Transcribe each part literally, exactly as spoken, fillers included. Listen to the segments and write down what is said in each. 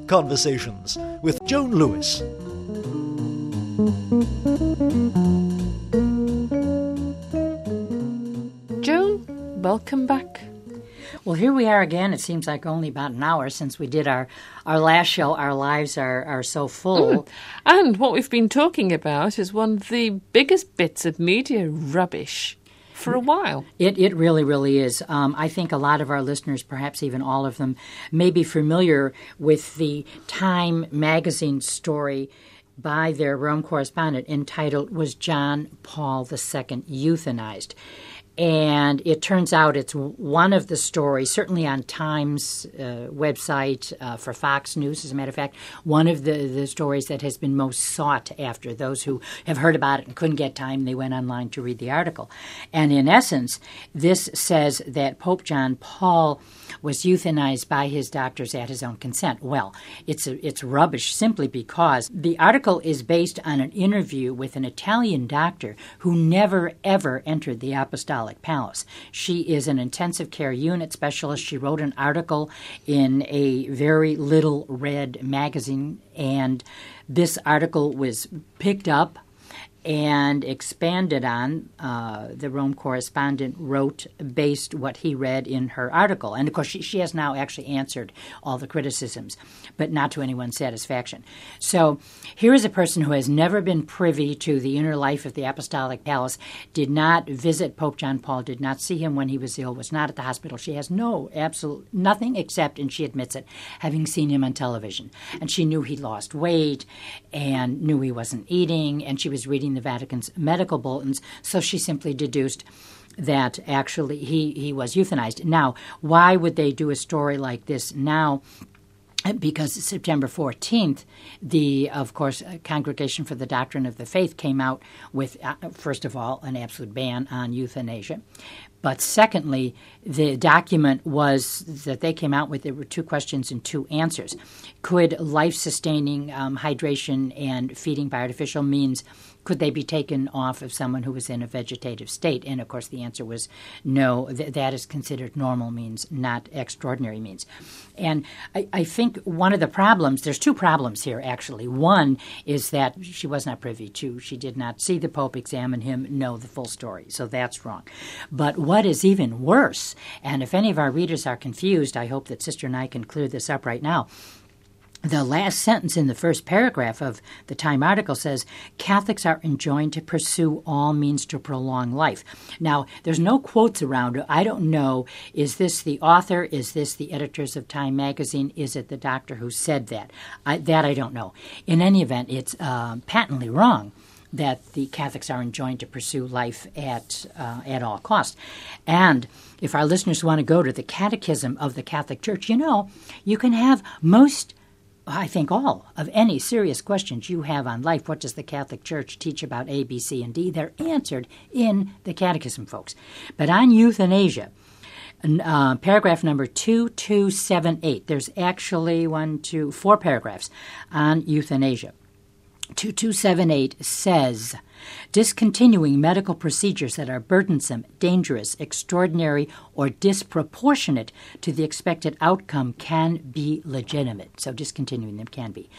Conversations with Joan Lewis. Joan, welcome back. Well, here we are again. It seems like only about an hour since we did our, our last show. Our lives are, are so full. Mm. And what we've been talking about is one of the biggest bits of media rubbish for a while. It it really, really is. Um, I think a lot of our listeners, perhaps even all of them, may be familiar with the Time magazine story by their Rome correspondent entitled, "Was John Paul the Second Euthanized?" And it turns out it's one of the stories, certainly on Time's uh, website, uh, for Fox News, as a matter of fact, one of the, the stories that has been most sought after. Those who have heard about it and couldn't get time, they went online to read the article. And in essence, this says that Pope John Paul was euthanized by his doctors at his own consent. Well, it's a, it's rubbish simply because the article is based on an interview with an Italian doctor who never, ever entered the Apostolic Palace. She is an intensive care unit specialist. She wrote an article in a very little read magazine, and this article was picked up and expanded on. Uh, the Rome correspondent wrote based what he read in her article. And, of course, she, she has now actually answered all the criticisms, but not to anyone's satisfaction. So here is a person who has never been privy to the inner life of the Apostolic Palace, did not visit Pope John Paul, did not see him when he was ill, was not at the hospital. She has no, absolute, nothing except, and she admits it, having seen him on television. And she knew he lost weight and knew he wasn't eating, and she was reading the Vatican's medical bulletins, so she simply deduced that actually he, he was euthanized. Now, why would they do a story like this now? Because September fourteenth, the, of course, Congregation for the Doctrine of the Faith came out with, uh, first of all, an absolute ban on euthanasia. But secondly, the document was that they came out with, there were two questions and two answers. Could life-sustaining um, hydration and feeding by artificial means, could they be taken off of someone who was in a vegetative state? And, of course, the answer was no. Th- that is considered normal means, not extraordinary means. And I, I think one of the problems, there's two problems here, actually. One is that she was not privy to, she did not see the Pope, examine him, know the full story. So that's wrong. But what is even worse, and if any of our readers are confused, I hope that Sister and I can clear this up right now. The last sentence in the first paragraph of the Time article says, Catholics are enjoined to pursue all means to prolong life. Now, there's no quotes around it. I don't know, is this the author? Is this the editors of Time magazine? Is it the doctor who said that? I, that I don't know. In any event, it's uh, patently wrong that the Catholics are enjoined to pursue life at uh, at all costs. And if our listeners want to go to the Catechism of the Catholic Church, you know, you can have most, I think all, of any serious questions you have on life. What does the Catholic Church teach about A, B, C, and D? They're answered in the Catechism, folks. But on euthanasia, uh, paragraph number two two seven eight, there's actually one, two, four paragraphs on euthanasia. two two seven eight says, discontinuing medical procedures that are burdensome, dangerous, extraordinary, or disproportionate to the expected outcome can be legitimate. So discontinuing them can be.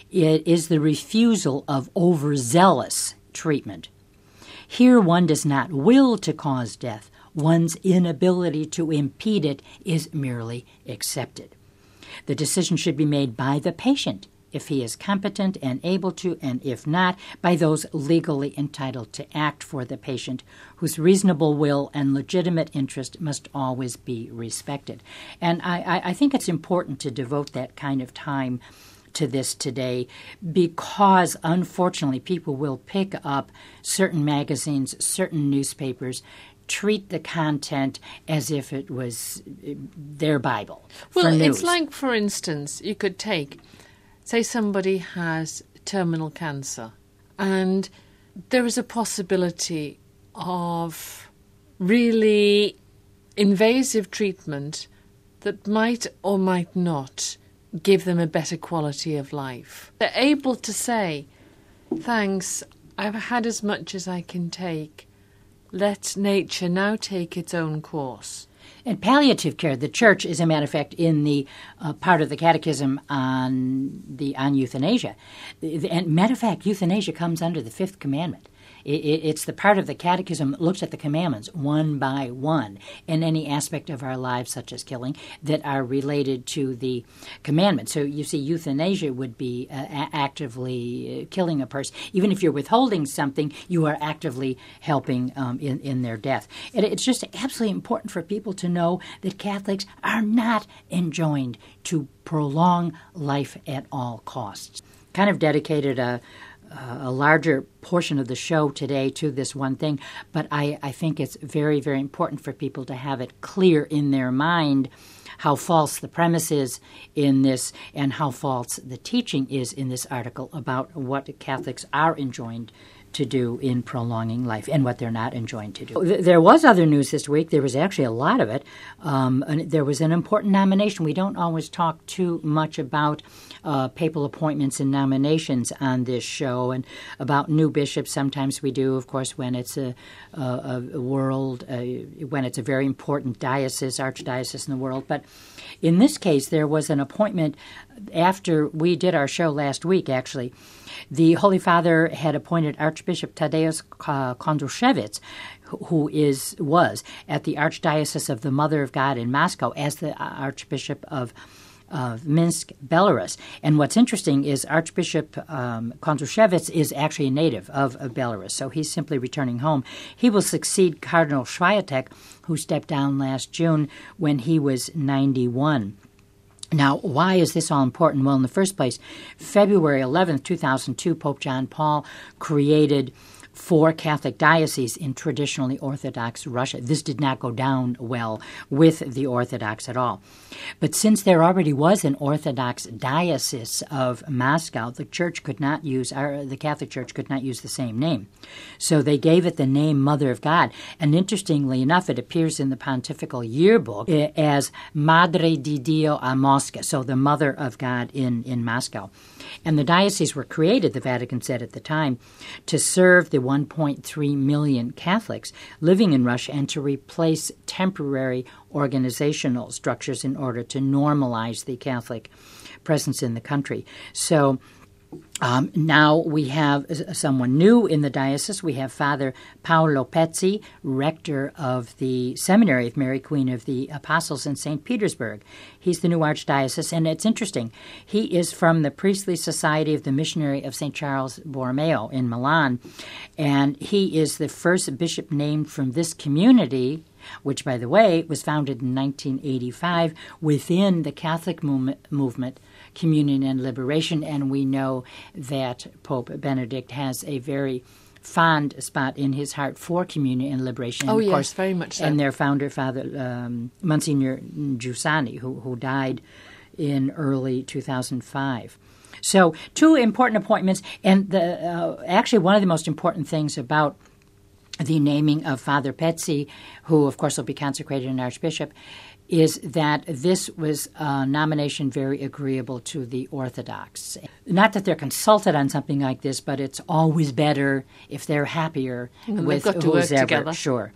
It is the refusal of overzealous treatment. Here one does not will to cause death. One's inability to impede it is merely accepted. The decision should be made by the patient, if he is competent and able to, and if not, by those legally entitled to act for the patient, whose reasonable will and legitimate interest must always be respected. And I, I think it's important to devote that kind of time to this today, because unfortunately people will pick up certain magazines, certain newspapers, treat the content as if it was their Bible. Well, for news. It's like, for instance, you could take, say somebody has terminal cancer and there is a possibility of really invasive treatment that might or might not give them a better quality of life. They're able to say, thanks, I've had as much as I can take. Let nature now take its own course. And palliative care, the church, as a matter of fact, in the uh, part of the catechism on the on euthanasia, and matter of fact, euthanasia comes under the fifth commandment. It's the part of the catechism that looks at the commandments one by one in any aspect of our lives, such as killing, that are related to the commandment. So you see, euthanasia would be uh, actively killing a person. Even if you're withholding something, you are actively helping um, in, in their death. And it's just absolutely important for people to know that Catholics are not enjoined to prolong life at all costs. Kind of dedicated a Uh, a larger portion of the show today to this one thing, but I, I think it's very, very important for people to have it clear in their mind how false the premise is in this and how false the teaching is in this article about what Catholics are enjoined to do in prolonging life and what they're not enjoined to do. There was other news this week. There was actually a lot of it. Um, and there was an important nomination. We don't always talk too much about uh, papal appointments and nominations on this show, and about new bishops. Sometimes we do, of course, when it's a, a, a world, uh, when it's a very important diocese, archdiocese in the world. But in this case, there was an appointment after we did our show last week, actually. The Holy Father had appointed Archbishop Tadeusz Kondruszewicz, who is was at the Archdiocese of the Mother of God in Moscow, as the Archbishop of of Minsk, Belarus. And what's interesting is Archbishop um, Kondruszewicz is actually a native of, of Belarus, so he's simply returning home. He will succeed Cardinal Swiatek, who stepped down last June when he was ninety-one. Now, why is this all important? Well, in the first place, February eleventh, two thousand two, Pope John Paul created four Catholic dioceses in traditionally Orthodox Russia. This did not go down well with the Orthodox at all. But since there already was an Orthodox diocese of Moscow, the Church could not use, our, the Catholic Church could not use the same name. So they gave it the name Mother of God. And interestingly enough, it appears in the Pontifical Yearbook as Madre di Dio a Mosca, so the Mother of God in, in Moscow. And the dioceses were created, the Vatican said at the time, to serve the one point three million Catholics living in Russia and to replace temporary organizational structures in order to normalize the Catholic presence in the country. So Um, now we have someone new in the diocese. We have Father Paolo Pezzi, rector of the Seminary of Mary, Queen of the Apostles in Saint Petersburg. He's the new archdiocese, and it's interesting. He is from the Priestly Society of the Missionary of Saint Charles Borromeo in Milan, and he is the first bishop named from this community, which, by the way, was founded in nineteen eighty-five within the Catholic movement, movement Communion and Liberation, and we know that Pope Benedict has a very fond spot in his heart for communion and liberation. Oh, and of yes, course, very much so. And their founder, Father um, Monsignor Giussani, who, who died in early two thousand five. So two important appointments, and the uh, actually one of the most important things about the naming of Father Pezzi, who, of course, will be consecrated an archbishop, is that this was a nomination very agreeable to the Orthodox. Not that they're consulted on something like this, but it's always better if they're happier and with got to who's work ever. together. Sure.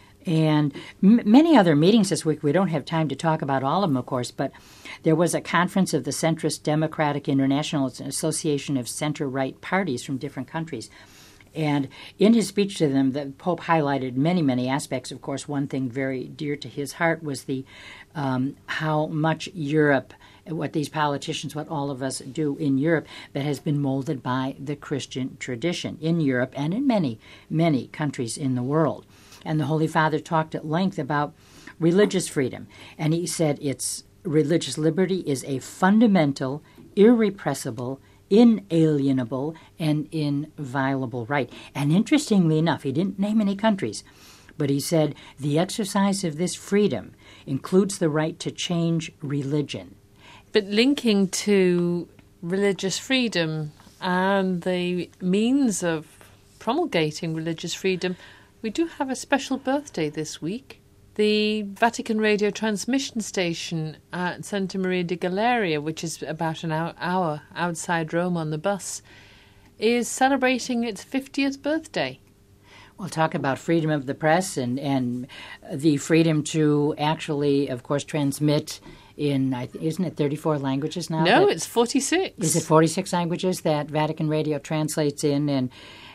And m- many other meetings this week. We don't have time to talk about all of them, of course, but there was a conference of the Centrist Democratic International. It's an association of center-right parties from different countries. And in his speech to them, the Pope highlighted many, many aspects. Of course, one thing very dear to his heart was the um, how much Europe, what these politicians, what all of us do in Europe, that has been molded by the Christian tradition in Europe and in many, many countries in the world. And the Holy Father talked at length about religious freedom. And he said it's religious liberty is a fundamental, irrepressible, inalienable, and inviolable right. And interestingly enough, he didn't name any countries, but he said the exercise of this freedom includes the right to change religion. But linking to religious freedom and the means of promulgating religious freedom, we do have a special birthday this week. The Vatican Radio transmission station at Santa Maria di Galeria, which is about an hour outside Rome on the bus, is celebrating its fiftieth birthday. We'll talk about freedom of the press and, and the freedom to actually, of course, transmit in, isn't it thirty-four languages now? No, that, it's forty-six. Is it forty-six languages that Vatican Radio translates in? And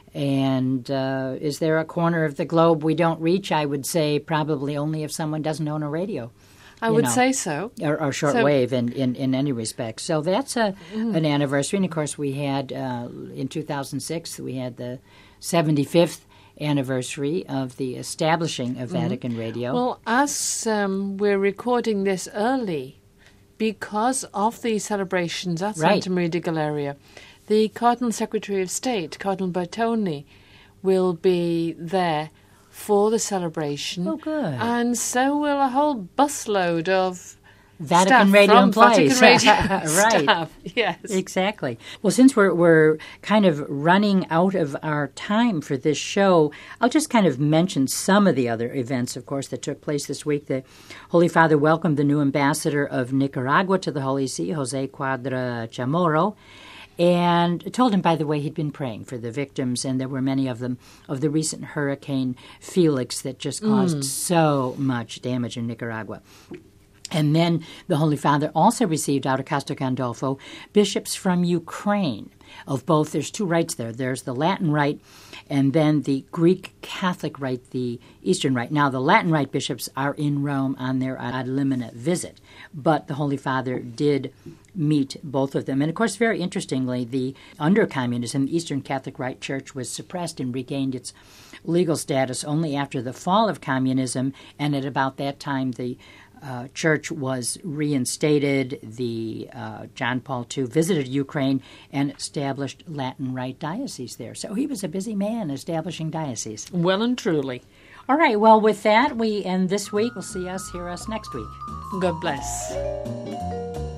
and uh, is there a corner of the globe we don't reach? I would say probably only if someone doesn't own a radio. I would know, say so. Or, or shortwave so, in, in, in any respect. So that's a mm. an anniversary. And, of course, we had, uh, in two thousand six, we had the seventy-fifth anniversary of the establishing of Vatican mm-hmm. Radio. Well, as um, we're recording this early, because of the celebrations at right. Santa Maria di Galeria, the Cardinal Secretary of State, Cardinal Bertone, will be there for the celebration. Oh, good. And so will a whole busload of Vatican staff Radio from employees. Vatican Radio right. staff. Yes. Exactly. Well, since we're we're kind of running out of our time for this show, I'll just kind of mention some of the other events, of course, that took place this week. The Holy Father welcomed the new ambassador of Nicaragua to the Holy See, Jose Cuadra Chamorro, and told him, by the way, he'd been praying for the victims, and there were many of them, of the recent Hurricane Felix that just caused mm. so much damage in Nicaragua. And then the Holy Father also received out of Castel Gandolfo bishops from Ukraine of both. There's two rites there. There's the Latin rite and then the Greek Catholic rite, the Eastern rite. Now, the Latin rite bishops are in Rome on their ad limina visit, but the Holy Father did meet both of them. And, of course, very interestingly, the under communism, the Eastern Catholic Rite Church was suppressed and regained its legal status only after the fall of communism, and at about that time the Uh, church was reinstated. The uh, John Paul the Second visited Ukraine and established Latin Rite diocese there. So he was a busy man establishing dioceses. Well and truly. All right, well, with that, we end this week. We'll see us, hear us next week. God bless.